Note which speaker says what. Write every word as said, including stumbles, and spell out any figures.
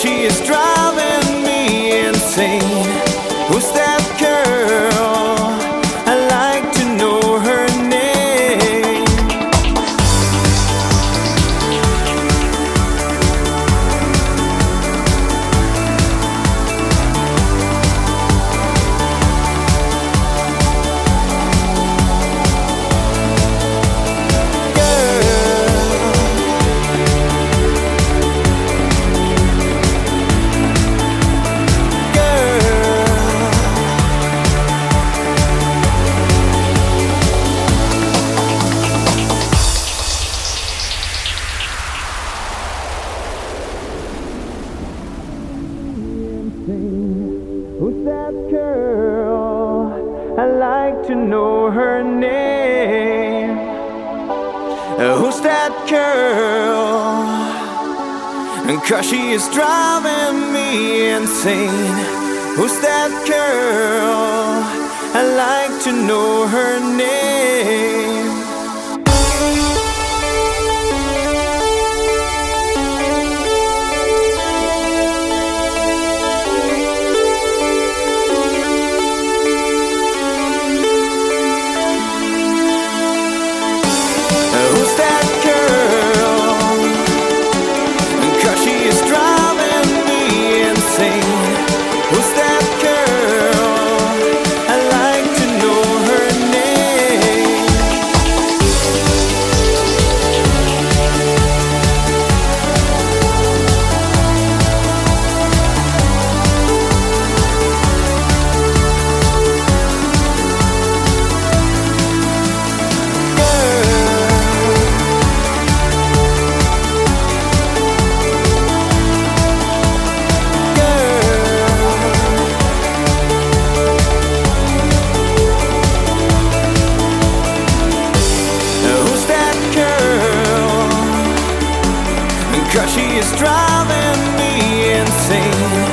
Speaker 1: she is driving me insane. Who's that girl? I'd like to know her name. Who's that girl? I'd like to know her name. Uh, Who's that girl? And 'cause she is driving me insane. Who's that girl? I'd like to know her name. Cause she is driving me insane.